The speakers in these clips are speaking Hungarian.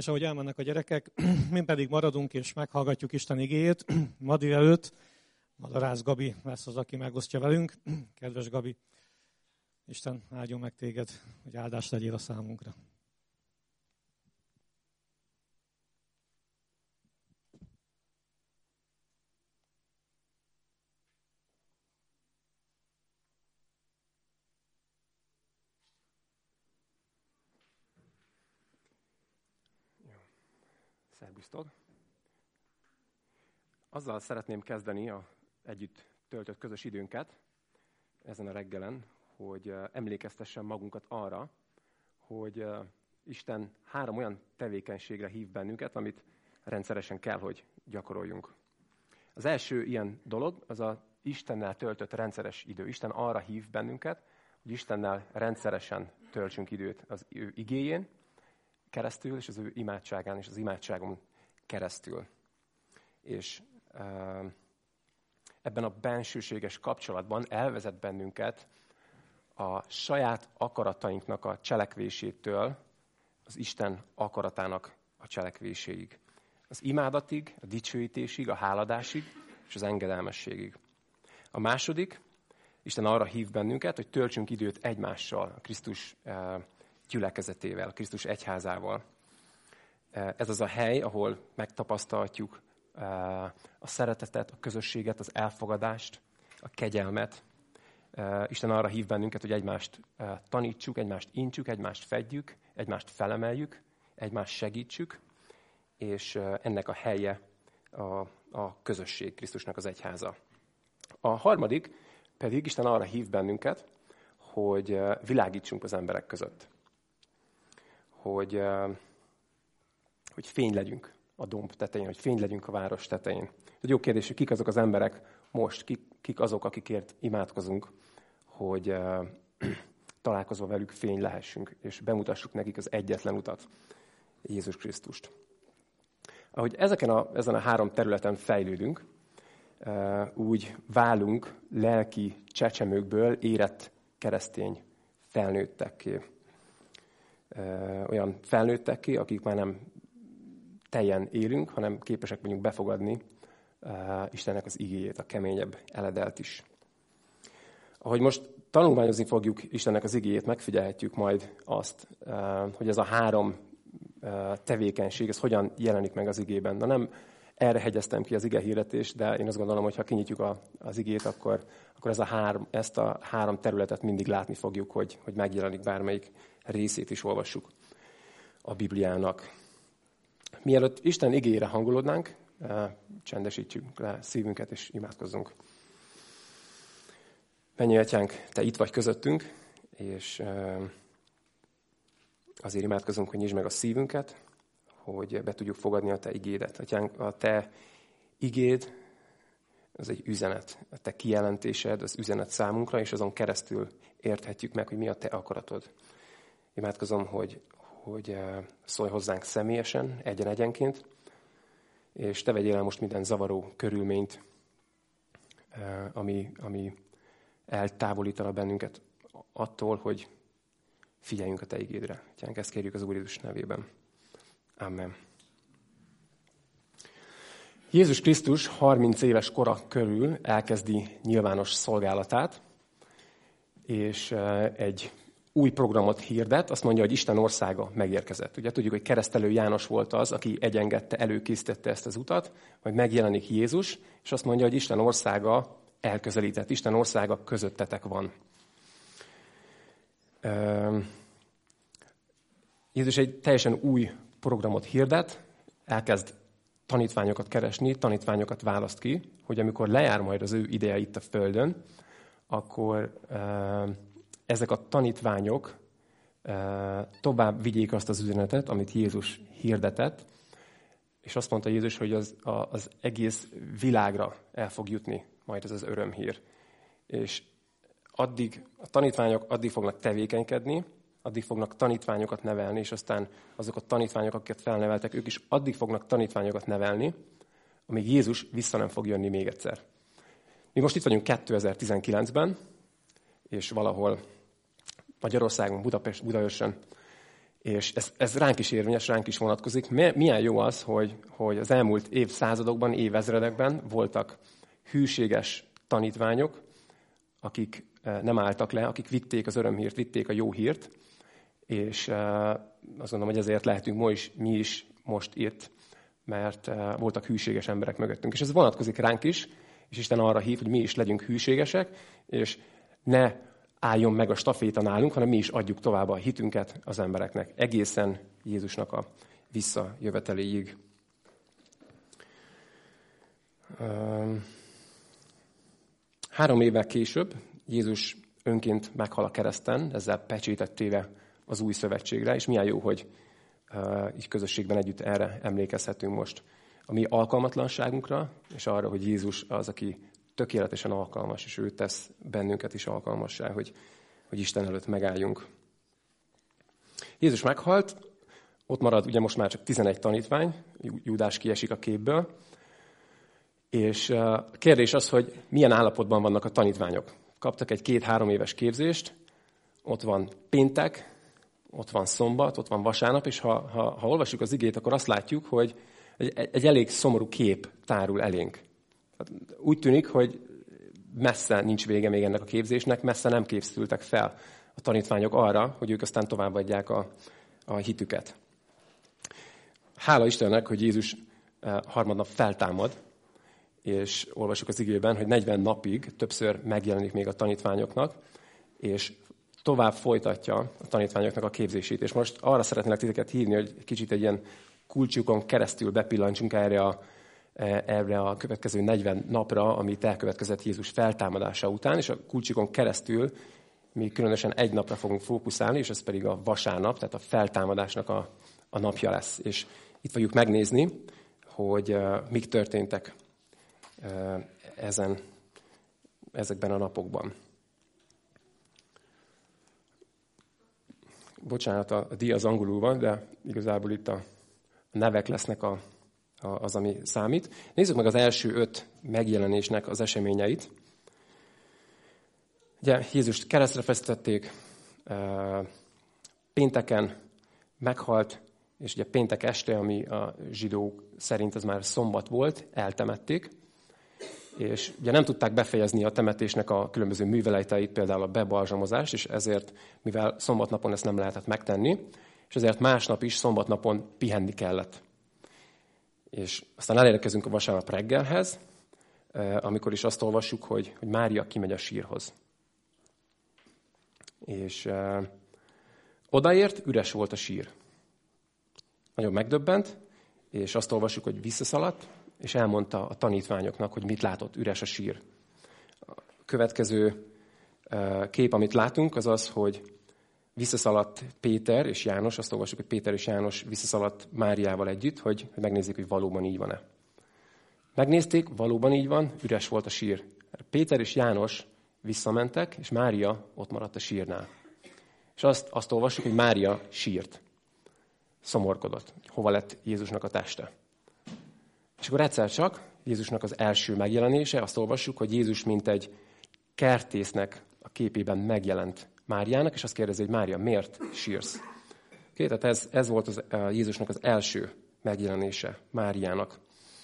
és ahogy elmennek a gyerekek, mi pedig maradunk és meghallgatjuk Isten igéjét. Ma délelőtt Madarász Gabi lesz az, aki megosztja velünk. Kedves Gabi, Isten áldjon meg téged, hogy áldást legyél a számunkra. Szerbusztok! Azzal szeretném kezdeni a együtt töltött közös időnket ezen a reggelen, hogy emlékeztessem magunkat arra, hogy Isten 3 olyan tevékenységre hív bennünket, amit rendszeresen kell, hogy gyakoroljunk. Az első ilyen dolog, az az Istennel töltött rendszeres idő. Isten arra hív bennünket, hogy Istennel rendszeresen töltsünk időt az ő igéjén keresztül, és az ő imádságán és az imádságon keresztül. És ebben a bensőséges kapcsolatban elvezet bennünket a saját akaratainknak a cselekvésétől az Isten akaratának a cselekvéséig. Az imádatig, a dicsőítésig, a háladásig és az engedelmességig. A második, Isten arra hív bennünket, hogy töltsünk időt egymással, a Krisztus gyülekezetével, a Krisztus egyházával. Ez az a hely, ahol megtapasztalhatjuk a szeretetet, a közösséget, az elfogadást, a kegyelmet. Isten arra hív bennünket, hogy egymást tanítsuk, egymást intsük, egymást fedjük, egymást felemeljük, egymást segítsük, és ennek a helye a közösség, Krisztusnak az egyháza. A harmadik pedig Isten arra hív bennünket, hogy világítsunk az emberek között. Hogy fény legyünk a domb tetején, hogy fény legyünk a város tetején. Ez jó kérdés, hogy kik azok az emberek most, kik azok, akikért imádkozunk, hogy találkozva velük fény lehessünk, és bemutassuk nekik az egyetlen utat, Jézus Krisztust. Ahogy ezen a 3 területen fejlődünk, úgy válunk lelki csecsemőkből érett keresztény felnőttekké. Olyan felnőttekké, akik már nem teljen élünk, hanem képesek vagyunk befogadni Istennek az igéjét, a keményebb eledelt is. Ahogy most tanulmányozni fogjuk Istennek az igéjét, megfigyelhetjük majd azt, hogy ez a 3 tevékenység, ez hogyan jelenik meg az igében. Na nem erre hegyeztem ki az igehirdetést, de én azt gondolom, hogy ha kinyitjuk az igét, akkor ezt a 3 területet mindig látni fogjuk, hogy megjelenik, bármelyik részét is olvassuk a Bibliának. Mielőtt Isten igéjére hangolódnánk, csendesítsük le szívünket és imádkozzunk. Mennyei Atyánk, Te itt vagy közöttünk, és azért imádkozunk, hogy nyisd meg a szívünket, hogy be tudjuk fogadni a Te igédet. Atyánk, a Te igéd az egy üzenet. A Te kijelentésed az üzenet számunkra, és azon keresztül érthetjük meg, hogy mi a Te akaratod. Imádkozom, hogy szólj hozzánk személyesen, egyenként, és Te vegyél el most minden zavaró körülményt, ami eltávolítana bennünket attól, hogy figyeljünk a Te igédre. Atyánk, ezt kérjük az Úr Jézus nevében. Amen. Jézus Krisztus 30 éves kora körül elkezdi nyilvános szolgálatát, és egy új programot hirdet, azt mondja, hogy Isten országa megérkezett. Ugye tudjuk, hogy Keresztelő János volt az, aki egyengedte, előkészítette ezt az utat, hogy megjelenik Jézus, és azt mondja, hogy Isten országa elközelített, Isten országa közöttetek van. Jézus egy teljesen új programot hirdet, elkezd tanítványokat keresni, tanítványokat választ ki, hogy amikor lejár majd az ő ideje itt a Földön, akkor ezek a tanítványok tovább vigyék azt az üzenetet, amit Jézus hirdetett, és azt mondta Jézus, hogy az egész világra el fog jutni majd ez az örömhír. És addig a tanítványok addig fognak tevékenykedni, addig fognak tanítványokat nevelni, és aztán azok a tanítványok, akiket felneveltek, ők is addig fognak tanítványokat nevelni, amíg Jézus vissza nem fog jönni még egyszer. Mi most itt vagyunk 2019-ben, és valahol Magyarországon, Budaörsön, És ez ránk is érvényes, ránk is vonatkozik. Milyen jó az, hogy az elmúlt évszázadokban, évezredekben voltak hűséges tanítványok, akik nem álltak le, akik vitték az örömhírt, vitték a jó hírt, és azt gondolom, hogy ezért lehetünk mi is most itt, mert voltak hűséges emberek mögöttünk. És ez vonatkozik ránk is, és Isten arra hív, hogy mi is legyünk hűségesek, és ne álljon meg a staféta nálunk, hanem mi is adjuk tovább a hitünket az embereknek, egészen Jézusnak a visszajöveteléig. 3 évvel később Jézus önként meghal a kereszten, ezzel pecsétet téve az új szövetségre, és milyen jó, hogy így közösségben együtt erre emlékezhetünk most. A mi alkalmatlanságunkra, és arra, hogy Jézus az, aki tökéletesen alkalmas, és ő tesz bennünket is alkalmassá, hogy Isten előtt megálljunk. Jézus meghalt, ott marad ugye most már csak 11 tanítvány, Júdás kiesik a képből, és a kérdés az, hogy milyen állapotban vannak a tanítványok. Kaptak egy 2-3 éves képzést, ott van péntek, ott van szombat, ott van vasárnap, és ha olvassuk az igét, akkor azt látjuk, hogy egy elég szomorú kép tárul elénk. Úgy tűnik, hogy messze nincs vége még ennek a képzésnek, messze nem készültek fel a tanítványok arra, hogy ők aztán továbbadják a hitüket. Hála Istennek, hogy Jézus harmadnap feltámad, és olvasjuk az igében, hogy 40 napig többször megjelenik még a tanítványoknak, és tovább folytatja a tanítványoknak a képzését. És most arra szeretnélek titeket hívni, hogy kicsit egy ilyen kulcsukon keresztül bepillantsunk erre a következő 40 napra, amit elkövetkezett Jézus feltámadása után, és a kulcsukon keresztül mi különösen egy napra fogunk fókuszálni, és ez pedig a vasárnap, tehát a feltámadásnak a napja lesz. És itt fogjuk megnézni, hogy mik történtek ezekben a napokban. Bocsánat, a díj az angolul van, de igazából itt a nevek lesznek az, ami számít. Nézzük meg az első 5 megjelenésnek az eseményeit. Ugye Jézust keresztre feszítették, pénteken meghalt, és ugye péntek este, ami a zsidók szerint az már szombat volt, eltemették, és ugye nem tudták befejezni a temetésnek a különböző műveleteit, például a bebalzsamozást, és ezért, mivel szombatnapon ezt nem lehetett megtenni, és ezért másnap is szombatnapon pihenni kellett. És aztán elérkezünk a vasárnap reggelhez, amikor is azt olvassuk, hogy Mária kimegy a sírhoz. És odaért, üres volt a sír. Nagyon megdöbbent, és azt olvassuk, hogy visszaszaladt, és elmondta a tanítványoknak, hogy mit látott, üres a sír. A következő kép, amit látunk, az az, hogy visszaszaladt Péter és János, azt olvassuk, hogy Péter és János visszaszaladt Máriával együtt, hogy megnézzék, hogy valóban így van-e. Megnézték, valóban így van, üres volt a sír. Péter és János visszamentek, és Mária ott maradt a sírnál. És azt olvassuk, hogy Mária sírt, szomorkodott, hova lett Jézusnak a teste. És akkor egyszer csak Jézusnak az első megjelenése, azt olvassuk, hogy Jézus mint egy kertésznek a képében megjelent Máriának, és azt kérdezi, hogy Mária, miért sírsz? Tehát ez volt Jézusnak az első megjelenése Máriának.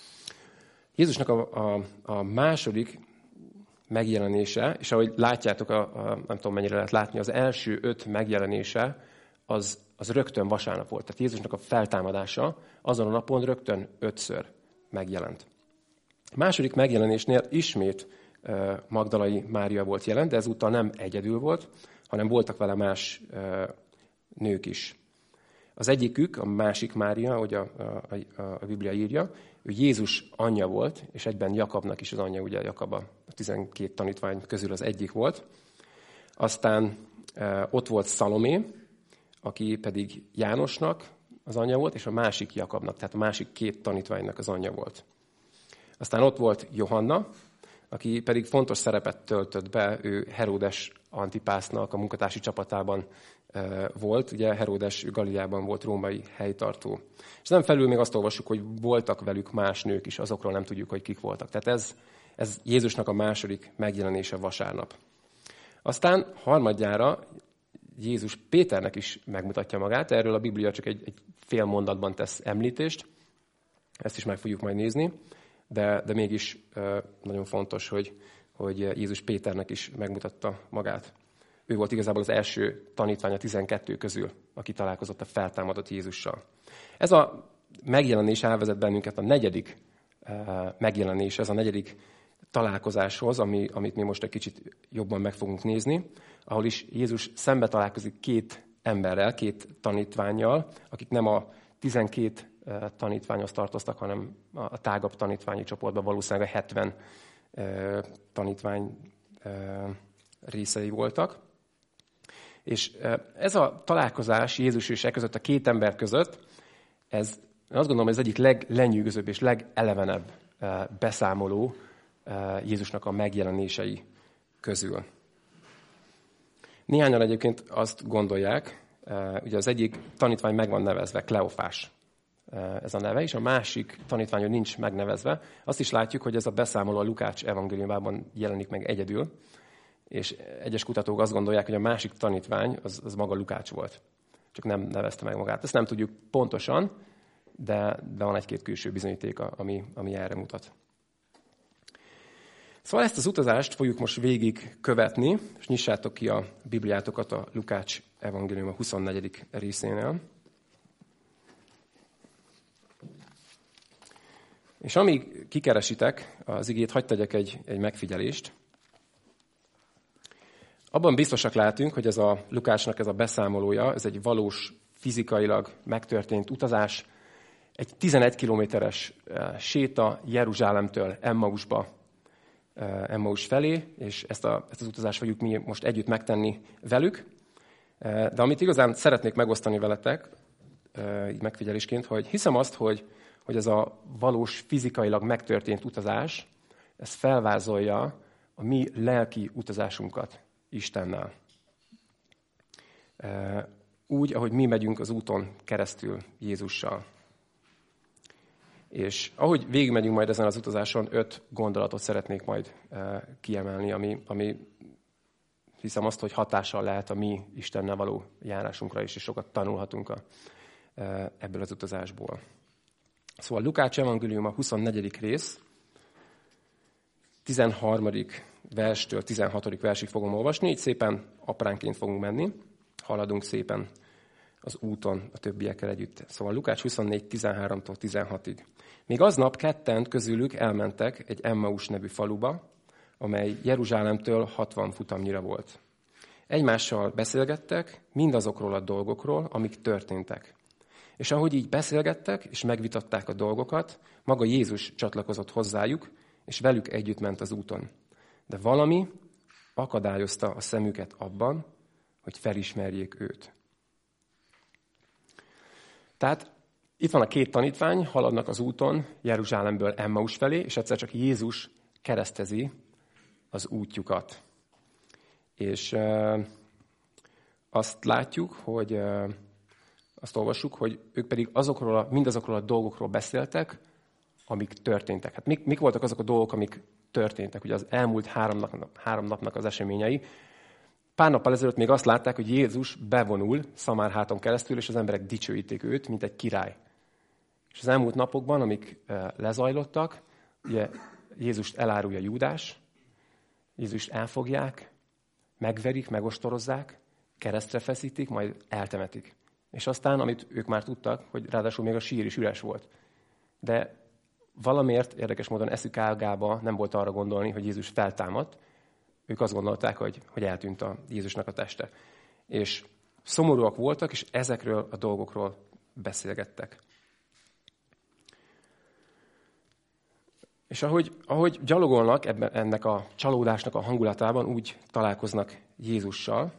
Jézusnak a második megjelenése, és ahogy látjátok, nem tudom mennyire lehet látni, az első 5 megjelenése az rögtön vasárnap volt. Tehát Jézusnak a feltámadása azon a napon rögtön 5-ször megjelent. A második megjelenésnél ismét Magdalai Mária volt jelen, de ezúttal nem egyedül volt, hanem voltak vele más nők is. Az egyikük, a másik Mária, ahogy a Biblia írja, ő Jézus anyja volt, és egyben Jakabnak is az anyja, ugye Jakab a 12 tanítvány közül az egyik volt. Aztán ott volt Szalomé, aki pedig Jánosnak az anyja volt, és a másik Jakabnak, tehát a másik 2 tanítványnak az anyja volt. Aztán ott volt Johanna, aki pedig fontos szerepet töltött be, ő Heródes Antipásznak a munkatársi csapatában volt. Ugye Heródes Galileában volt római helytartó. És nem felül még azt olvassuk, hogy voltak velük más nők is, azokról nem tudjuk, hogy kik voltak. Tehát ez Jézusnak a második megjelenése vasárnap. Aztán harmadjára Jézus Péternek is megmutatja magát. Erről a Biblia csak egy fél mondatban tesz említést. Ezt is meg fogjuk majd nézni. De mégis nagyon fontos, hogy Jézus Péternek is megmutatta magát. Ő volt igazából az első tanítvány a 12 közül, aki találkozott a feltámadott Jézussal. Ez a megjelenés elvezet bennünket a negyedik megjelenés, ez a negyedik találkozáshoz, amit mi most egy kicsit jobban meg fogunk nézni, ahol is Jézus szembe találkozik két emberrel, két tanítvánnyal, akik nem a 12 tanítványhoz tartoztak, hanem a tágabb tanítványi csoportban valószínűleg a 70 tanítvány részei voltak. És ez a találkozás Jézus és között, a két ember között, ez azt gondolom, hogy az egyik leglenyűgözőbb és legelevenebb beszámoló Jézusnak a megjelenései közül. Néhányan egyébként azt gondolják, ugye az egyik tanítvány meg van nevezve, Kleofás ez a neve, és a másik tanítvány, hogy nincs megnevezve. Azt is látjuk, hogy ez a beszámoló a Lukács evangéliumában jelenik meg egyedül, és egyes kutatók azt gondolják, hogy a másik tanítvány az maga Lukács volt. Csak nem nevezte meg magát. Ezt nem tudjuk pontosan, de van egy-két külső bizonyíték, ami erre mutat. Szóval ezt az utazást fogjuk most végig követni, és nyissátok ki a Bibliátokat a Lukács evangélium a 24. részénél. És amíg kikeresitek az igét, hadd tegyek egy megfigyelést. Abban biztosak lehetünk, hogy ez a Lukácsnak ez a beszámolója, ez egy valós, fizikailag megtörtént utazás, egy 11 kilométeres séta Jeruzsálemtől Emmaus felé, és ezt az utazást fogjuk mi most együtt megtenni velük. De amit igazán szeretnék megosztani veletek, így megfigyelésként, hogy hiszem azt, hogy ez a valós, fizikailag megtörtént utazás, ez felvázolja a mi lelki utazásunkat Istennel. Úgy, ahogy mi megyünk az úton keresztül Jézussal. És ahogy végigmegyünk majd ezen az utazáson, 5 gondolatot szeretnék majd kiemelni, ami hiszem azt, hogy hatással lehet a mi Istennel való járásunkra is, és sokat tanulhatunk ebből az utazásból. Szóval Lukács evangélium a 24. rész, 13. verstől 16. versig fogom olvasni, így szépen apránként fogunk menni, haladunk szépen az úton a többiekkel együtt. Szóval Lukács 24, 13-tól 16-ig. Még aznap ketten közülük elmentek egy Emmaus nevű faluba, amely Jeruzsálemtől 60 futamnyira volt. Egymással beszélgettek mindazokról a dolgokról, amik történtek. És ahogy így beszélgettek, és megvitatták a dolgokat, maga Jézus csatlakozott hozzájuk, és velük együtt ment az úton. De valami akadályozta a szemüket abban, hogy felismerjék őt. Tehát itt van a két tanítvány, haladnak az úton Jeruzsálemből Emmaus felé, és egyszer csak Jézus keresztezi az útjukat. És azt látjuk, hogy azt olvassuk, hogy ők pedig mindazokról a dolgokról beszéltek, amik történtek. Hát mik voltak azok a dolgok, amik történtek? Ugye az elmúlt 3 napnak az eseményei. Pár nappal ezelőtt még azt látták, hogy Jézus bevonul Szamárháton keresztül, és az emberek dicsőítik őt, mint egy király. És az elmúlt napokban, amik lezajlottak, ugye Jézust elárulja Júdás, Jézust elfogják, megverik, megostorozzák, keresztre feszítik, majd eltemetik. És aztán, amit ők már tudtak, hogy ráadásul még a sír is üres volt. De valamiért érdekes módon eszük ágába nem volt arra gondolni, hogy Jézus feltámadt. Ők azt gondolták, hogy eltűnt a Jézusnak a teste. És szomorúak voltak, és ezekről a dolgokról beszélgettek. És ahogy gyalogolnak ennek a csalódásnak a hangulatában, úgy találkoznak Jézussal,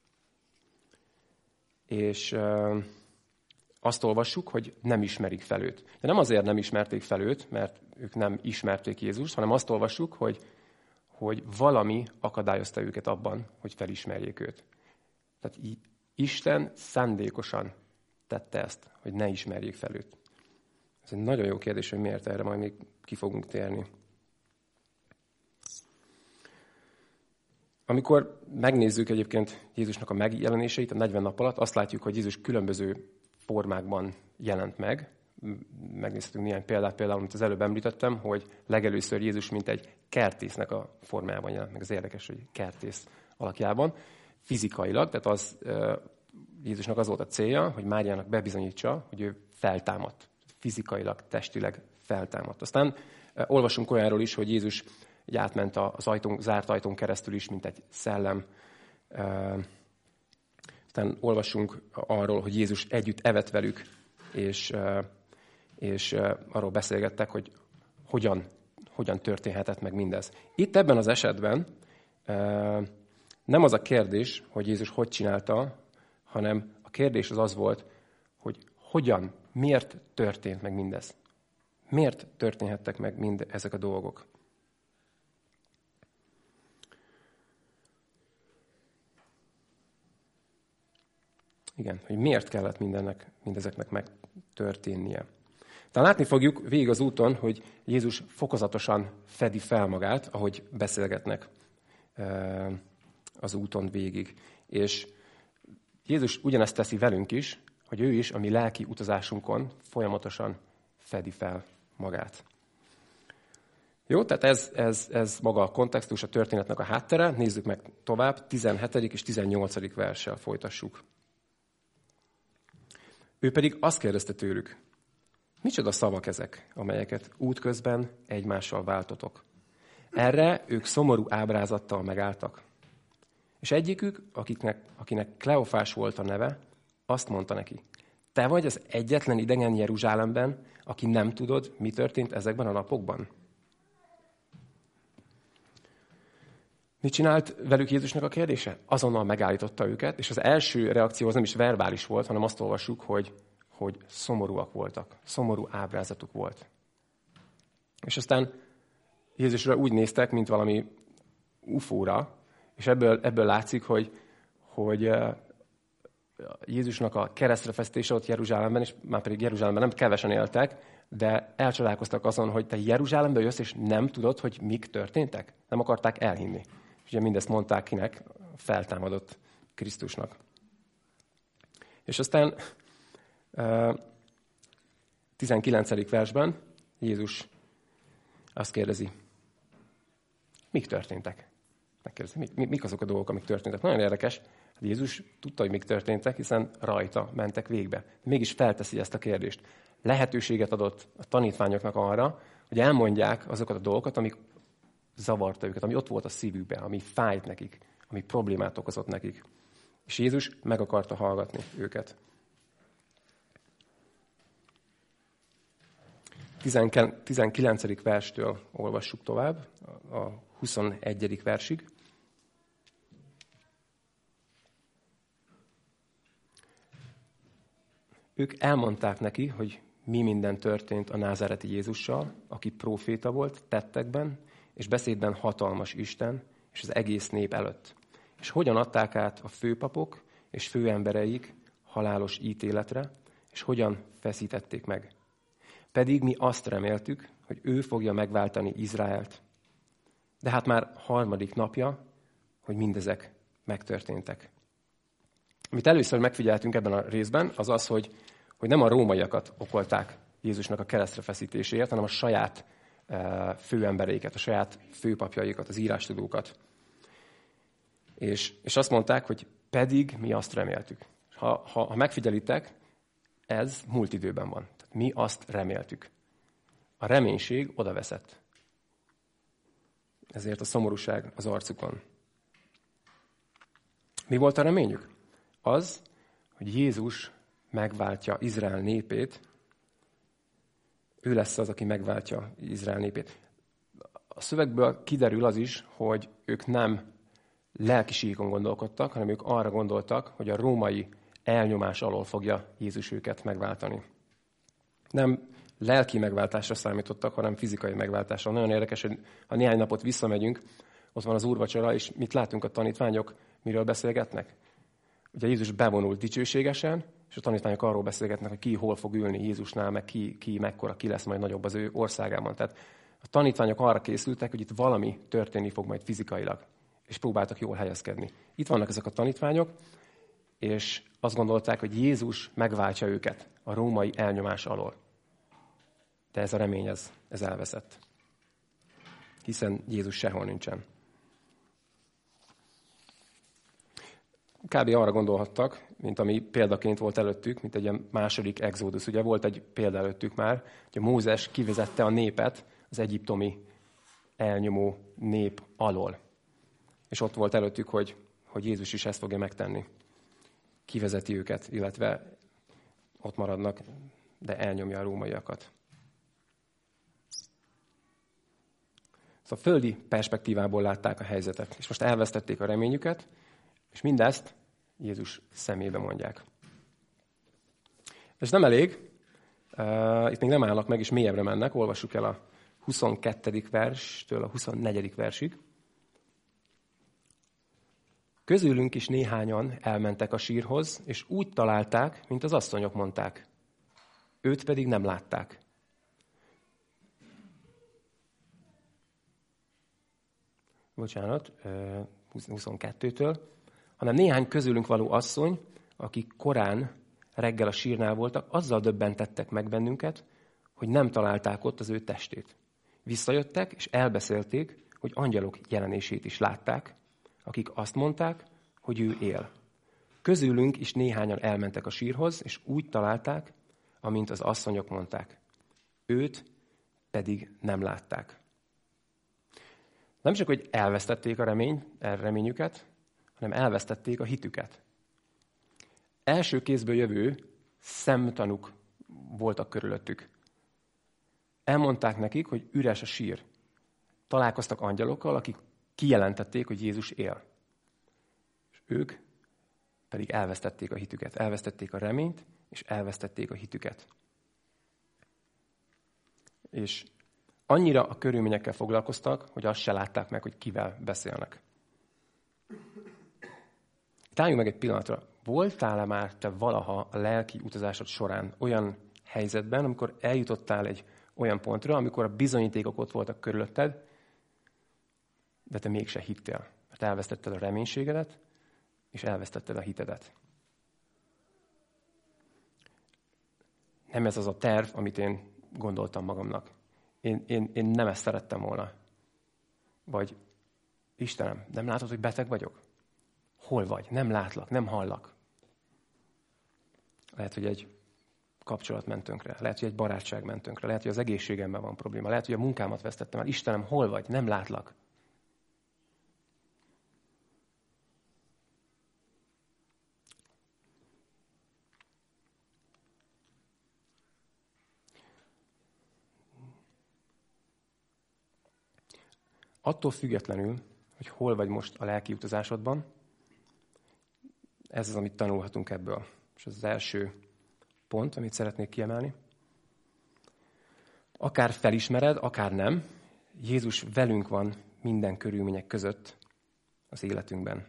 és azt olvassuk, hogy nem ismerik fel őt. De nem azért nem ismerték fel őt, mert ők nem ismerték Jézust, hanem azt olvassuk, hogy valami akadályozta őket abban, hogy felismerjék őt. Tehát Isten szándékosan tette ezt, hogy ne ismerjék fel őt. Ez egy nagyon jó kérdés, hogy miért, erre majd még ki fogunk térni. Amikor megnézzük egyébként Jézusnak a megjelenéseit a 40 nap alatt, azt látjuk, hogy Jézus különböző formákban jelent meg. Megnézhetünk néhány példát, például, amit az előbb említettem, hogy legelőször Jézus mint egy kertésznek a formájában jelent meg. Ez érdekes, hogy kertész alakjában. Fizikailag, tehát Jézusnak az volt a célja, hogy Máriának bebizonyítsa, hogy ő feltámadt. Fizikailag, testileg feltámadt. Aztán olvasunk olyanról is, hogy Jézus átment az zárt ajtón keresztül is, mint egy szellem. Aztán olvasunk arról, hogy Jézus együtt evett velük, és arról beszélgettek, hogy hogyan történhetett meg mindez. Itt ebben az esetben nem az a kérdés, hogy Jézus hogy csinálta, hanem a kérdés az volt, hogy miért történt meg mindez. Miért történhettek meg ezek a dolgok? Igen, hogy miért kellett mindezeknek megtörténnie. Tehát látni fogjuk végig az úton, hogy Jézus fokozatosan fedi fel magát, ahogy beszélgetnek az úton végig. És Jézus ugyanezt teszi velünk is, hogy ő is a mi lelki utazásunkon folyamatosan fedi fel magát. Jó, tehát ez maga a kontextus, a történetnek a háttere. Nézzük meg tovább, 17. és 18. verssel folytassuk. Ő pedig azt kérdezte tőlük, micsoda szavak ezek, amelyeket útközben egymással váltotok. Erre ők szomorú ábrázattal megálltak. És egyikük, akinek Kleofás volt a neve, azt mondta neki, te vagy az egyetlen idegen Jeruzsálemben, aki nem tudod, mi történt ezekben a napokban? Mit csinált velük Jézusnak a kérdése? Azonnal megállította őket, és az első reakció az nem is verbális volt, hanem azt olvassuk, hogy szomorúak voltak. Szomorú ábrázatuk volt. És aztán Jézusra úgy néztek, mint valami ufóra, és ebből látszik, hogy Jézusnak a keresztre feszítése ott Jeruzsálemben, és már pedig Jeruzsálemben nem kevesen éltek, de elcsodálkoztak azon, hogy te Jeruzsálembe jössz, és nem tudod, hogy mik történtek? Nem akarták elhinni. És ugye mindezt mondták kinek? Feltámadott Krisztusnak. És aztán 19. versben Jézus azt kérdezi, mik történtek? Megkérdezi, mik azok a dolgok, amik történtek? Nagyon érdekes. Jézus tudta, hogy mik történtek, hiszen rajta mentek végbe. Mégis felteszi ezt a kérdést. Lehetőséget adott a tanítványoknak arra, hogy elmondják azokat a dolgokat, amik zavarta őket, ami ott volt a szívükben, ami fájt nekik, ami problémát okozott nekik. És Jézus meg akarta hallgatni őket. 19. verstől olvassuk tovább, a 21. versig. Ők elmondták neki, hogy mi minden történt a názáreti Jézussal, aki próféta volt tettekben, és beszédben hatalmas Isten, és az egész nép előtt. És hogyan adták át a főpapok és főembereik halálos ítéletre, és hogyan feszítették meg. Pedig mi azt reméltük, hogy ő fogja megváltani Izraelt. De hát már 3. napja, hogy mindezek megtörténtek. Amit először megfigyeltünk ebben a részben, az az, hogy nem a rómaiakat okolták Jézusnak a keresztre feszítéséért, hanem a saját főembereiket, a saját főpapjaikat, az írástudókat. És azt mondták, hogy pedig mi azt reméltük. Ha megfigyelitek, ez múlt időben van. Tehát mi azt reméltük. A reménység odaveszett. Ezért a szomorúság az arcukon. Mi volt a reményük? Az, hogy Jézus megváltja Izrael népét. Ő lesz az, aki megváltja Izrael népét. A szövegből kiderül az is, hogy ők nem lelkiségükön gondolkodtak, hanem ők arra gondoltak, hogy a római elnyomás alól fogja Jézus őket megváltani. Nem lelki megváltásra számítottak, hanem fizikai megváltásra. Nagyon érdekes, hogy ha néhány napot visszamegyünk, ott van az úrvacsora, és mit látunk a tanítványok, miről beszélgetnek? Ugye Jézus bevonult dicsőségesen, és a tanítványok arról beszélgetnek, hogy ki hol fog ülni Jézusnál, meg ki mekkora, ki lesz majd nagyobb az ő országában. Tehát a tanítványok arra készültek, hogy itt valami történni fog majd fizikailag. és próbáltak jól helyezkedni. Itt vannak ezek a tanítványok, és azt gondolták, hogy Jézus megváltja őket a római elnyomás alól. De ez a remény, ez elveszett. Hiszen Jézus sehol nincsen. Kb. Arra gondolhattak, mint ami példaként volt előttük, mint egy ilyen második exodus. Ugye volt egy példa előttük már, hogy a Mózes kivezette a népet az egyiptomi elnyomó nép alól. És ott volt előttük, hogy Jézus is ezt fogja megtenni. Kivezeti őket, illetve ott maradnak, de elnyomja a rómaiakat. Szóval földi perspektívából látták a helyzetet, és most elvesztették a reményüket, és mindezt Jézus szemébe mondják. És nem elég, itt még nem állnak meg, és mélyebbre mennek, olvassuk el a 22. verstől a 24. versig. Közülünk is néhányan elmentek a sírhoz, és úgy találták, mint az asszonyok mondták. Őt pedig nem látták. Bocsánat, 22-től. Hanem néhány közülünk való asszony, akik korán reggel a sírnál voltak, azzal döbbentettek meg bennünket, hogy nem találták ott az ő testét. Visszajöttek, és elbeszélték, hogy angyalok jelenését is látták, akik azt mondták, hogy ő él. Közülünk is néhányan elmentek a sírhoz, és úgy találták, amint az asszonyok mondták. Őt pedig nem látták. Nem csak, hogy elvesztették a reményüket, hanem elvesztették a hitüket. Első kézből jövő szemtanúk voltak körülöttük. Elmondták nekik, hogy üres a sír. Találkoztak angyalokkal, akik kijelentették, hogy Jézus él. És ők pedig elvesztették a hitüket. Elvesztették a reményt, és elvesztették a hitüket. És annyira a körülményekkel foglalkoztak, hogy azt se látták meg, hogy kivel beszélnek. Álljunk meg egy pillanatra. Voltál-e már te valaha a lelki utazásod során olyan helyzetben, amikor eljutottál egy olyan pontra, amikor a bizonyítékok ott voltak körülötted, de te mégse hittél, mert elvesztetted a reménységedet, és elvesztetted a hitedet. Nem ez az a terv, amit én gondoltam magamnak. Én nem ezt szerettem volna. Vagy Istenem, nem látod, hogy beteg vagyok? Hol vagy? Nem látlak, nem hallak. Lehet, hogy egy kapcsolat ment tönkre. Lehet, hogy egy barátság ment tönkre. Lehet, hogy az egészségemben van probléma. Lehet, hogy a munkámat vesztettem el. Istenem, hol vagy? Nem látlak. Attól függetlenül, hogy hol vagy most a lelki utazásodban, ez az, amit tanulhatunk ebből. És ez az első pont, amit szeretnék kiemelni. Akár felismered, akár nem, Jézus velünk van minden körülmények között az életünkben.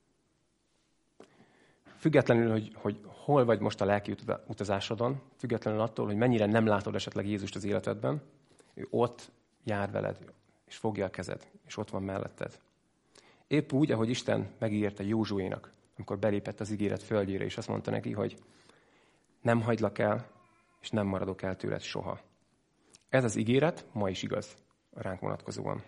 Függetlenül, hogy hol vagy most a lelki utazásodon, függetlenül attól, hogy mennyire nem látod esetleg Jézust az életedben, ő ott jár veled, és fogja a kezed, és ott van melletted. Épp úgy, ahogy Isten megígérte Józsuénak, amikor belépett az ígéret földjére, és azt mondta neki, hogy nem hagylak el, és nem maradok el tőled soha. Ez az ígéret ma is igaz ránk vonatkozóan.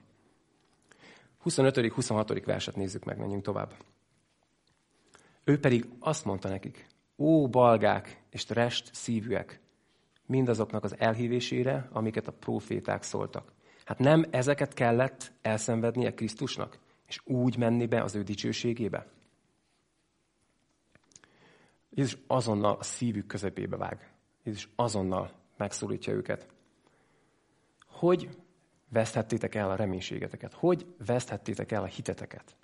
25.-26. verset nézzük meg, menjünk tovább. Ő pedig azt mondta nekik, ó balgák és rest szívűek, mindazoknak az elhívésére, amiket a próféták szóltak. Hát nem ezeket kellett elszenvednie Krisztusnak, és úgy menni be az ő dicsőségébe? Jézus azonnal a szívük közepébe vág. Jézus azonnal megszólítja őket. Hogy veszthettétek el a reménységeteket? Hogy veszthettétek el a hiteteket?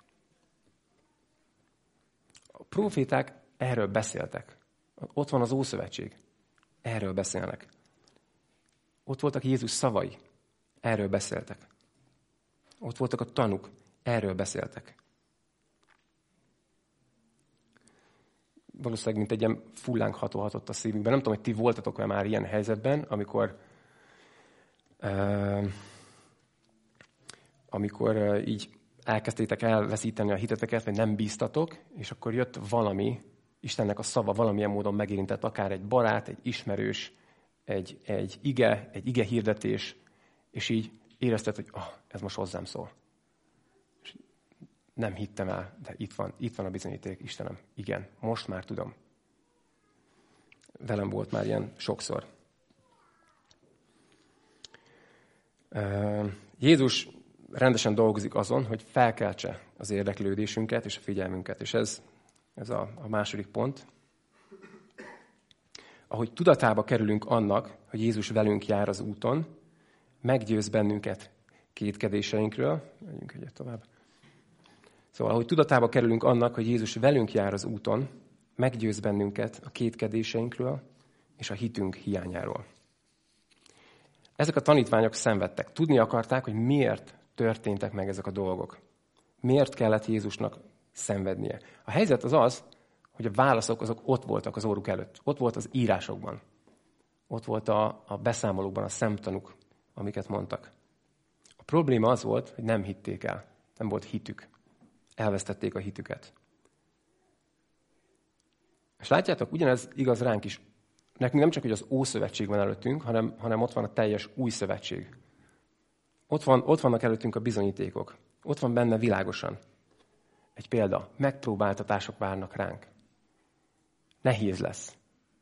A próféták erről beszéltek. Ott van az Ószövetség. Erről beszélnek. Ott voltak Jézus szavai. Erről beszéltek. Ott voltak a tanúk. Erről beszéltek. Valószínűleg, mint egy ilyen fullánk hatolhatott a szívünkben. Nem tudom, hogy ti voltatok már ilyen helyzetben, amikor így elkezdtétek elveszíteni a hiteteket, vagy nem bíztatok, és akkor jött valami, Istennek a szava valamilyen módon megérintett, akár egy barát, egy ismerős, egy ige hirdetés, és így érezted, hogy ez most hozzám szól. És nem hittem el, de itt van a bizonyíték, Istenem. Igen, most már tudom. Velem volt már ilyen sokszor. Jézus rendesen dolgozik azon, hogy felkeltse az érdeklődésünket és a figyelmünket. És ez a második pont. Ahogy tudatába kerülünk annak, hogy Jézus velünk jár az úton, meggyőz bennünket kétkedéseinkről. Menjünk egyet tovább. Szóval, ahogy tudatába kerülünk annak, hogy Jézus velünk jár az úton, meggyőz bennünket a kétkedéseinkről és a hitünk hiányáról. Ezek a tanítványok szenvedtek. Tudni akarták, hogy miért történtek meg ezek a dolgok. Miért kellett Jézusnak szenvednie. A helyzet az, hogy a válaszok azok ott voltak az óruk előtt. Ott volt az írásokban. Ott volt a beszámolókban a szemtanúk, amiket mondtak. A probléma az volt, hogy nem hitték el. Nem volt hitük. Elvesztették a hitüket. És látjátok, ugyanez igaz ránk is. Nekünk nem csak, hogy az Ószövetség van előttünk, hanem ott van a teljes Új Szövetség. Ott vannak előttünk a bizonyítékok. Ott van benne világosan. Egy példa, megpróbáltatások várnak ránk. Nehéz lesz.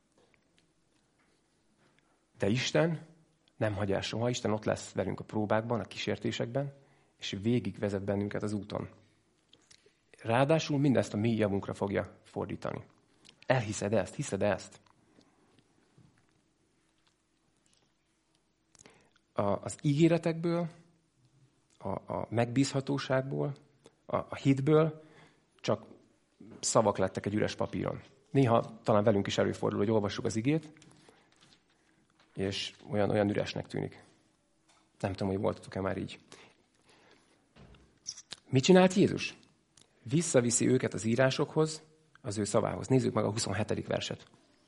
De Isten nem hagy el soha, Isten ott lesz velünk a próbákban, a kísértésekben, és végig vezet bennünket az úton. Ráadásul mindezt a mi javunkra fogja fordítani. Elhiszed ezt, hiszed ezt? Az ígéretekből, a megbízhatóságból, a hitből csak szavak lettek egy üres papíron. Néha talán velünk is előfordul, hogy olvassuk az igét, és olyan üresnek tűnik. Nem tudom, hogy voltatok-e már így. Mit csinált Jézus? Visszaviszi őket az írásokhoz, az ő szavához. Nézzük meg a 27. verset.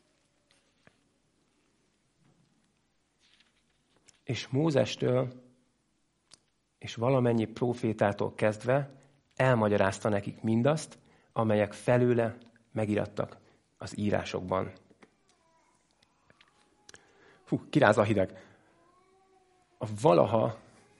És Mózestől és valamennyi prófétától kezdve elmagyarázta nekik mindazt, amelyek felőle megirattak az írásokban. Kiráz a hideg. A valaha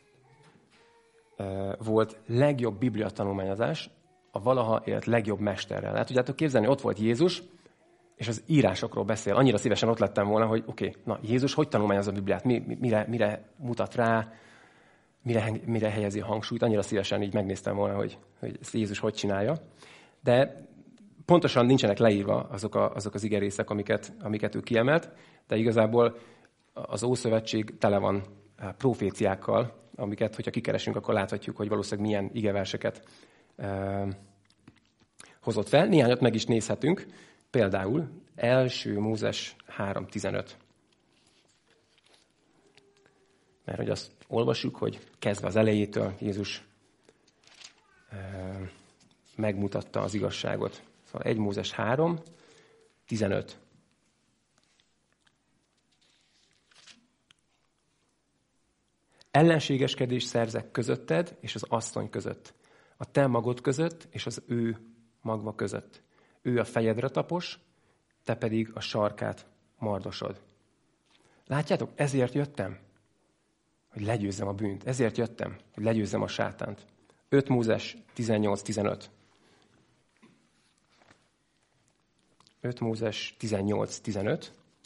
volt legjobb bibliatanulmányozás, a valaha élt legjobb mesterrel. El tudjátok képzelni, ott volt Jézus, és az írásokról beszél. Annyira szívesen ott lettem volna, hogy Jézus hogy tanulmányozza a Bibliát? Mire mutat rá? Mire helyezi a hangsúlyt? Annyira szívesen így megnéztem volna, hogy ezt Jézus hogy csinálja. De pontosan nincsenek leírva azok az igerészek, amiket ő kiemelt, de igazából az Ószövetség tele van proféciákkal, amiket, hogyha kikeresünk, akkor láthatjuk, hogy valószínűleg milyen igeverseket hozott fel. Néhányat meg is nézhetünk. Például 1 Mózes 3.15. Mert hogy azt olvassuk, hogy kezdve az elejétől Jézus megmutatta az igazságot. Szóval 1 Mózes 3.15. Ellenségeskedést szerzek közötted és az asszony között, a te magod között és az ő magva között. Ő a fejedre tapos, te pedig a sarkát mardosod. Látjátok, ezért jöttem, hogy legyőzzem a bűnt. Ezért jöttem, hogy legyőzzem a sátánt. 5 Mózes 18.15. 5 Mózes 18.15.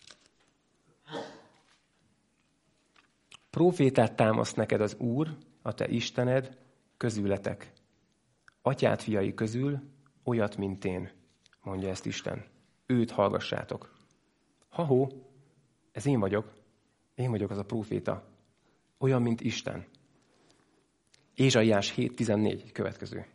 Prófétát támaszt neked az Úr, a te Istened, közületek. Atyád fiai közül olyat, mint én, mondja ezt Isten. Őt hallgassátok. Ha-hó, ez én vagyok. Én vagyok az a próféta. Olyan, mint Isten. Ézsaiás 7.14 következő.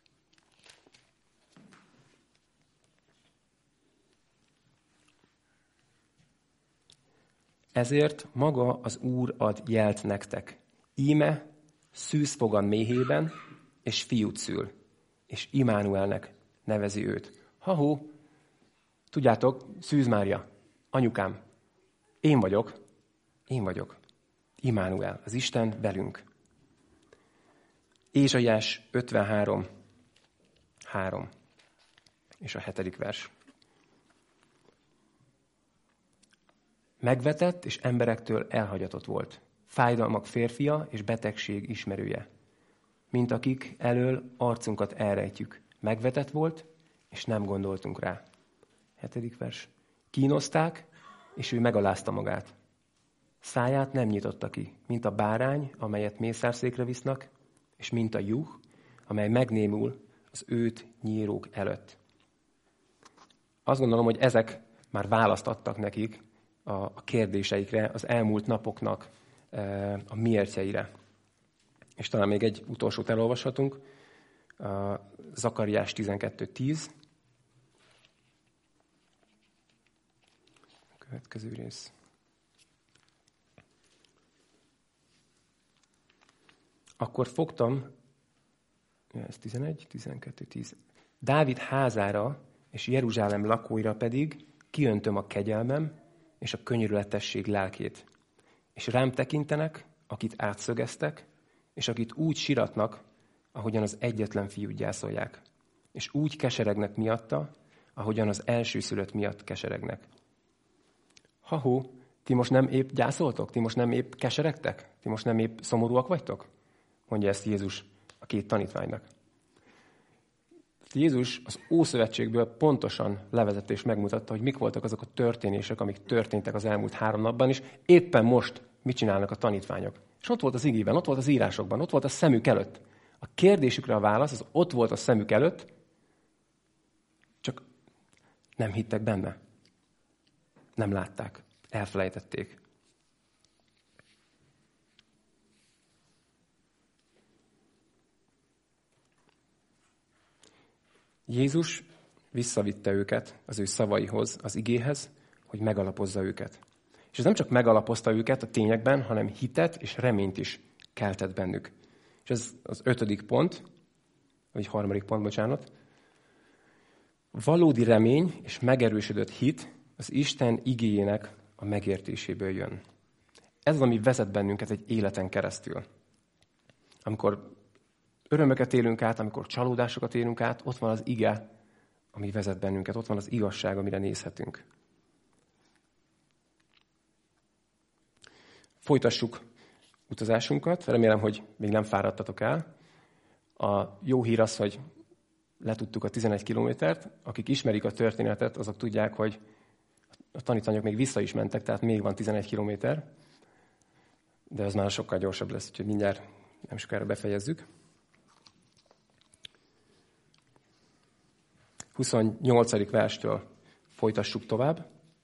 Ezért maga az Úr ad jelt nektek. Íme szűzfogan méhében, és fiút szül, és Immanuelnek nevezi őt. Ha-hó, tudjátok, Szűz Mária, anyukám, én vagyok, Immanuel, az Isten velünk. Ézsaiás 53:3 és a 7. vers. Megvetett és emberektől elhagyatott volt. Fájdalmak férfia és betegség ismerője. Mint akik elől arcunkat elrejtjük. Megvetett volt, és nem gondoltunk rá. 7. vers. Kínozták, és ő megalázta magát. Száját nem nyitotta ki, mint a bárány, amelyet mészárszékre visznak, és mint a juh, amely megnémul az őt nyírók előtt. Azt gondolom, hogy ezek már választ adtak nekik a kérdéseikre, az elmúlt napoknak a miértjeire. És talán még egy utolsót elolvashatunk, Zakariás 12:10. A következő rész. Akkor fogtam, ez 11, 12, 10. Dávid házára és Jeruzsálem lakóira pedig kiöntöm a kegyelmem és a könyörületesség lelkét. És rám tekintenek, akit átszögeztek, és akit úgy siratnak, ahogyan az egyetlen fiút gyászolják. És úgy keseregnek miatta, ahogyan az elsőszülött miatt keseregnek. Ha-hó, ti most nem épp gyászoltok? Ti most nem épp keseregtek? Ti most nem épp szomorúak vagytok? Mondja ezt Jézus a 2 tanítványnak. Jézus az Ószövetségből pontosan levezette és megmutatta, hogy mik voltak azok a történések, amik történtek az elmúlt 3 napban, és éppen most mit csinálnak a tanítványok. És ott volt az igében, ott volt az írásokban, ott volt a szemük előtt. A kérdésükre a válasz, az ott volt a szemük előtt, csak nem hittek benne. Nem látták, elfelejtették. Jézus visszavitte őket az ő szavaihoz, az igéhez, hogy megalapozza őket. És ez nem csak megalapozta őket a tényekben, hanem hitet és reményt is keltett bennük. És ez az 5. pont, vagy 3. pont, bocsánat. Valódi remény és megerősödött hit az Isten igéjének a megértéséből jön. Ez az, ami vezet bennünket egy életen keresztül. Amikor örömöket élünk át, amikor csalódásokat élünk át, ott van az ige, ami vezet bennünket, ott van az igazság, amire nézhetünk. Folytassuk utazásunkat. Remélem, hogy még nem fáradtatok el. A jó hír az, hogy letudtuk a 11 kilométert. Akik ismerik a történetet, azok tudják, hogy a tanítványok még vissza is mentek, tehát még van 11 kilométer. De az már sokkal gyorsabb lesz, úgyhogy mindjárt nem sokára befejezzük. 28. verstől folytassuk tovább.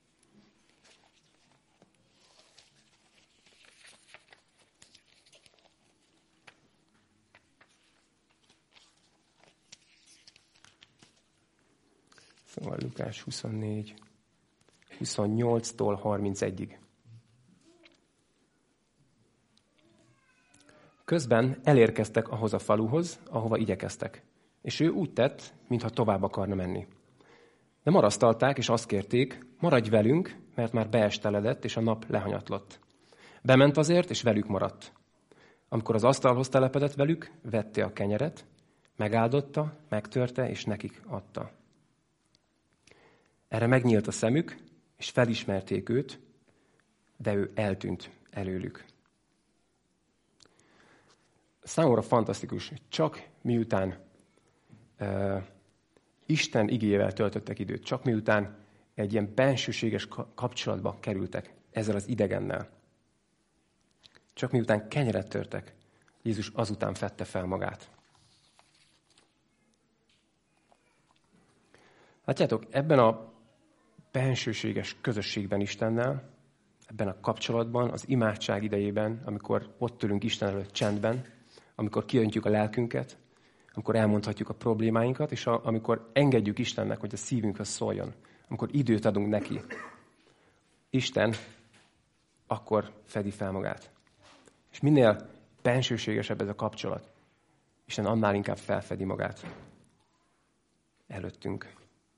Szóval Lukás 24, 28-tól 31-ig. Közben elérkeztek ahhoz a faluhoz, ahova igyekeztek. És ő úgy tett, mintha tovább akarna menni. De marasztalták, és azt kérték, maradj velünk, mert már beesteledett, és a nap lehanyatlott. Bement azért, és velük maradt. Amikor az asztalhoz telepedett velük, vette a kenyeret, megáldotta, megtörte, és nekik adta. Erre megnyílt a szemük, és felismerték őt, de ő eltűnt előlük. Számomra fantasztikus, hogy csak miután Isten igéjével töltöttek időt, csak miután egy ilyen bensőséges kapcsolatba kerültek ezzel az idegennel. Csak miután kenyeret törtek, Jézus azután fedte fel magát. Látjátok, ebben a bensőséges közösségben Istennel, ebben a kapcsolatban, az imádság idejében, amikor ott ülünk Isten előtt csendben, amikor kiöntjük a lelkünket, amikor elmondhatjuk a problémáinkat, és amikor engedjük Istennek, hogy a szívünkhöz szóljon, amikor időt adunk neki, Isten akkor fedi fel magát. És minél bensőségesebb ez a kapcsolat, Isten annál inkább felfedi magát előttünk.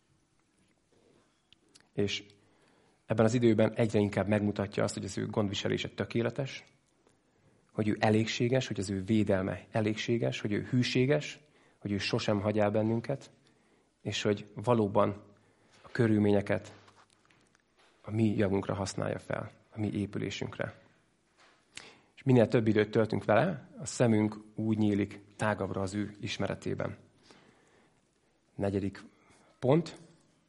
És ebben az időben egyre inkább megmutatja azt, hogy az ő gondviselése tökéletes, hogy ő elégséges, hogy az ő védelme elégséges, hogy ő hűséges, hogy ő sosem hagy el bennünket, és hogy valóban a körülményeket a mi javunkra használja fel, a mi épülésünkre. És minél több időt töltünk vele, a szemünk úgy nyílik tágabbra az ő ismeretében. 4. pont.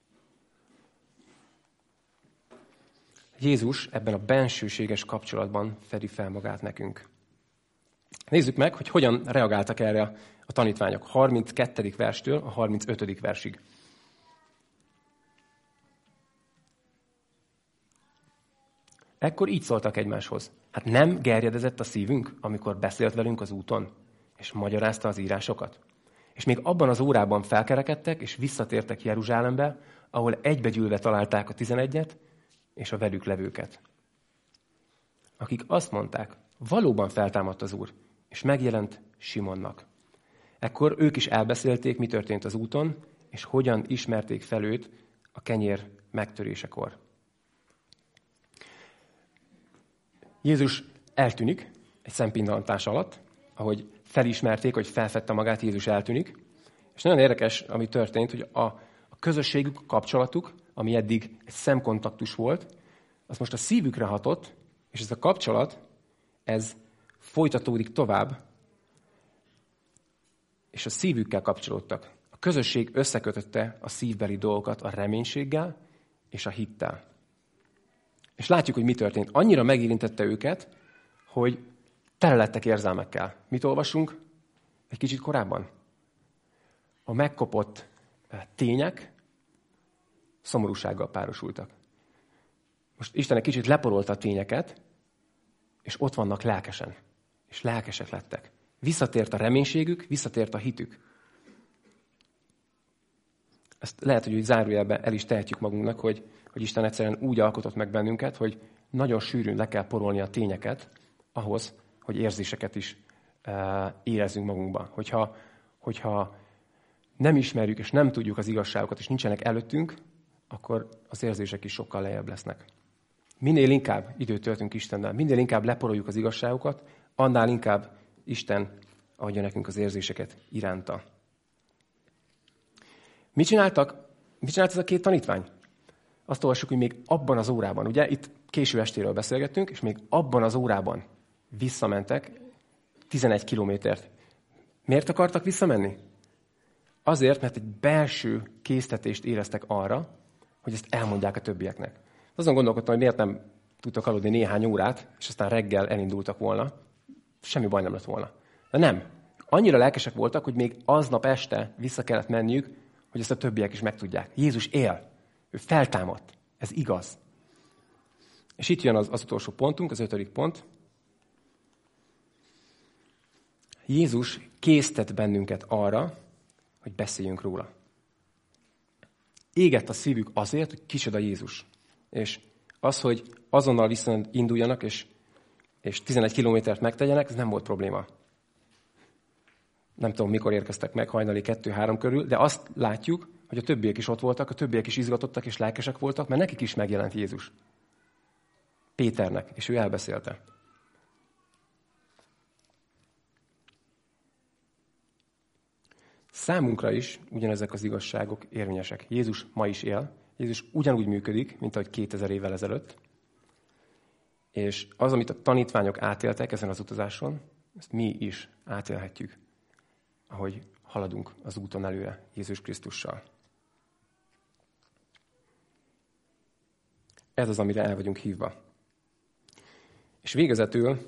Jézus ebben a bensőséges kapcsolatban fedi fel magát nekünk. Nézzük meg, hogy hogyan reagáltak erre a tanítványok. 32. verstől a 35. versig. Ekkor így szóltak egymáshoz. Hát nem gerjedezett a szívünk, amikor beszélt velünk az úton, és magyarázta az írásokat? És még abban az órában felkerekedtek, és visszatértek Jeruzsálembe, ahol egybegyűlve találták a 11-et, és a velük levőket. Akik azt mondták, valóban feltámadt az Úr, és megjelent Simonnak. Ekkor ők is elbeszélték, mi történt az úton, és hogyan ismerték fel őt a kenyér megtörésekor. Jézus eltűnik egy szempillantás alatt, ahogy felismerték, hogy felfedte magát, Jézus eltűnik. És nagyon érdekes, ami történt, hogy a közösségük, a kapcsolatuk, ami eddig egy szemkontaktus volt, az most a szívükre hatott, és ez a kapcsolat, ez folytatódik tovább, és a szívükkel kapcsolódtak. A közösség összekötötte a szívbeli dolgokat a reménységgel és a hittel. És látjuk, hogy mi történt. Annyira megérintette őket, hogy tele lettek érzelmekkel. Mit olvasunk egy kicsit korábban? A megkopott tények szomorúsággal párosultak. Most Isten egy kicsit leporolta a tényeket, és ott vannak lelkesen. És lelkesek lettek. Visszatért a reménységük, visszatért a hitük. Ezt lehet, hogy úgy zárójelben el is tehetjük magunknak, hogy Isten egyszerűen úgy alkotott meg bennünket, hogy nagyon sűrűn le kell porolni a tényeket ahhoz, hogy érzéseket is érezzünk magunkban. Hogyha nem ismerjük és nem tudjuk az igazságokat, és nincsenek előttünk, akkor az érzések is sokkal lejjebb lesznek. Minél inkább időt töltünk Istennel, minél inkább leporoljuk az igazságokat, annál inkább Isten adja nekünk az érzéseket iránta. Mit csinált ez a két tanítvány? Azt olvassuk, hogy még abban az órában, ugye itt késő estéről beszélgettünk, és még abban az órában visszamentek 11 kilométert. Miért akartak visszamenni? Azért, mert egy belső késztetést éreztek arra, hogy ezt elmondják a többieknek. Azon gondolkodtam, hogy miért nem tudtak aludni néhány órát, és aztán reggel elindultak volna. Semmi baj nem lett volna. De nem. Annyira lelkesek voltak, hogy még aznap este vissza kellett menniük, hogy ezt a többiek is megtudják. Jézus él. Ő feltámadt. Ez igaz. És itt jön az utolsó pontunk, az 5. pont. Jézus késztet bennünket arra, hogy beszéljünk róla. Égett a szívük azért, hogy kicsoda Jézus. És az, hogy azonnal visszainduljanak, és 11 kilométert megtegyenek, ez nem volt probléma. Nem tudom, mikor érkeztek meg, hajnali 2-3 körül, de azt látjuk, hogy a többiek is ott voltak, a többiek is izgatottak és lelkesek voltak, mert nekik is megjelent Jézus. Péternek, és ő elbeszélte. Számunkra is ugyanezek az igazságok érvényesek. Jézus ma is él, Jézus ugyanúgy működik, mint ahogy 2000 évvel ezelőtt. És az, amit a tanítványok átéltek ezen az utazáson, ezt mi is átélhetjük, ahogy haladunk az úton előre Jézus Krisztussal. Ez az, amire el vagyunk hívva. És végezetül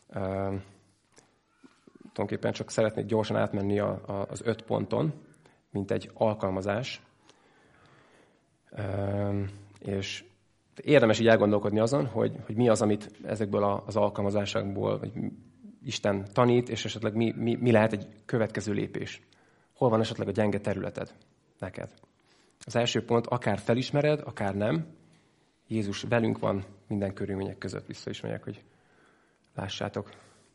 tulajdonképpen csak szeretnék gyorsan átmenni az 5 ponton, mint egy alkalmazás. És érdemes így elgondolkodni azon, hogy mi az, amit ezekből az alkalmazásokból Isten tanít, és esetleg mi lehet egy következő lépés. Hol van esetleg a gyenge területed neked? Az első pont, akár felismered, akár nem, Jézus velünk van minden körülmények között. Vissza is megyek, hogy lássátok.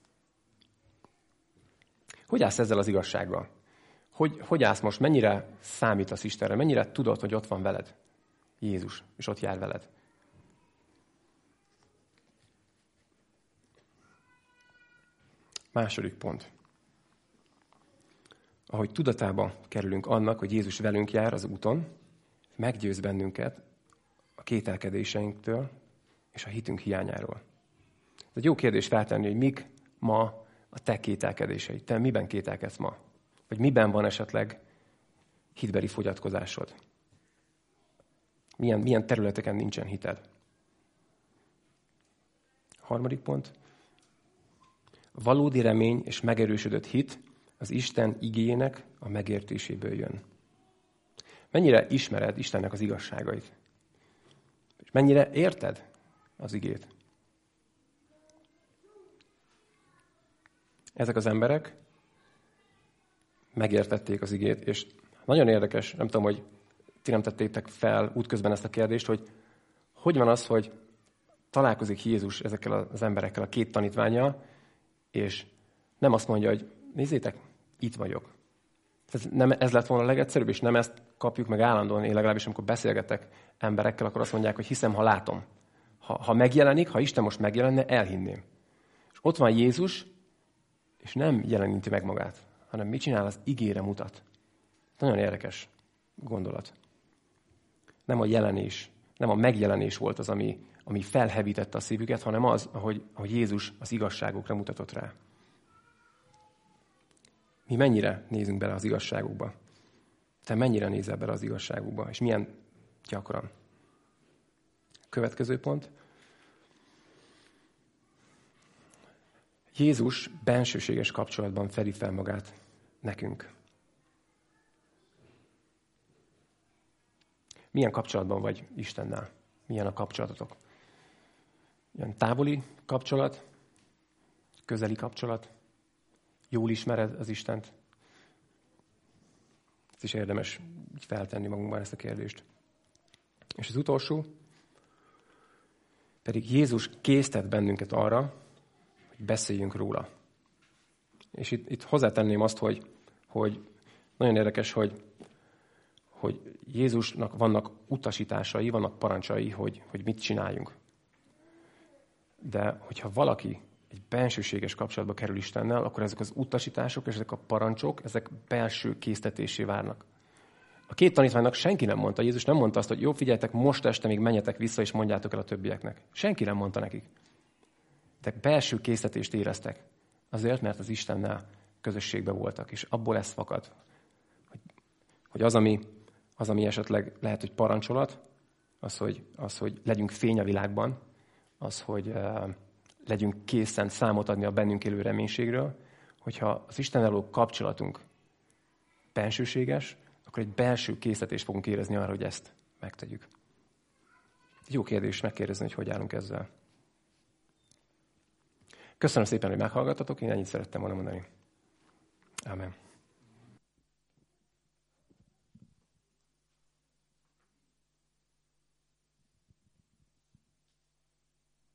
Hogy állsz ezzel az igazsággal? Hogy állsz most? Mennyire számítasz Istenre? Mennyire tudod, hogy ott van veled Jézus, és ott jár veled? Második pont. Ahogy tudatába kerülünk annak, hogy Jézus velünk jár az úton, meggyőz bennünket a kételkedéseinktől és a hitünk hiányáról. Ez egy jó kérdés feltenni, hogy mik ma a te kételkedéseid. Te miben kételkedsz ma? Vagy miben van esetleg hitbeli fogyatkozásod? Milyen területeken nincsen hited? Harmadik pont. Valódi remény és megerősödött hit az Isten igéjének a megértéséből jön. Mennyire ismered Istennek az igazságait? És mennyire érted az igét? Ezek az emberek megértették az igét, és nagyon érdekes, nem tudom, hogy ti nem tettétek fel útközben ezt a kérdést, hogy van az, hogy találkozik Jézus ezekkel az emberekkel, a két tanítvánnyal, és nem azt mondja, hogy nézzétek, itt vagyok. Nem ez lett volna a legegyszerűbb, és nem ezt kapjuk meg állandóan. Én legalábbis, amikor beszélgetek emberekkel, akkor azt mondják, hogy hiszem, ha látom. Ha megjelenik, ha Isten most megjelenne, elhinném. És ott van Jézus, és nem jeleníti meg magát, hanem mit csinál? Az igére mutat. Nagyon érdekes gondolat. Nem a jelenés, nem a megjelenés volt az, ami felhevítette a szívüket, hanem az, ahogy Jézus az igazságokra mutatott rá. Mi mennyire nézünk bele az igazságokba? Te mennyire nézel bele az igazságokba? És milyen gyakran? Következő pont. Jézus bensőséges kapcsolatban fedi fel magát nekünk. Milyen kapcsolatban vagy Istennel? Milyen a kapcsolatotok? Ilyen távoli kapcsolat? Közeli kapcsolat? Jól ismered az Istent? Ez is érdemes így feltenni magunkban ezt a kérdést. És az utolsó, pedig Jézus késztet bennünket arra, hogy beszéljünk róla. És itt hozzátenném azt, hogy nagyon érdekes, hogy Jézusnak vannak utasításai, vannak parancsai, hogy mit csináljunk. De hogyha valaki egy bensőséges kapcsolatba kerül Istennel, akkor ezek az utasítások és ezek a parancsok, ezek belső késztetésé várnak. A két tanítványnak senki nem mondta, Jézus nem mondta azt, hogy jó, figyeljetek, most este még menjetek vissza, és mondjátok el a többieknek. Senki nem mondta nekik. De belső késztetést éreztek. Azért, mert az Istennel közösségben voltak, és abból ez fakad. Hogy az, ami esetleg lehet, hogy parancsolat, az, hogy legyünk fény a világban, az, hogy legyünk készen számot adni a bennünk élő reménységről, hogyha az Istennel való kapcsolatunk bensőséges, akkor egy belső késztetést fogunk érezni arra, hogy ezt megtegyük. Jó kérdés megkérdezni, hogy állunk ezzel. Köszönöm szépen, hogy meghallgattatok, én ennyit szerettem volna mondani. Amen.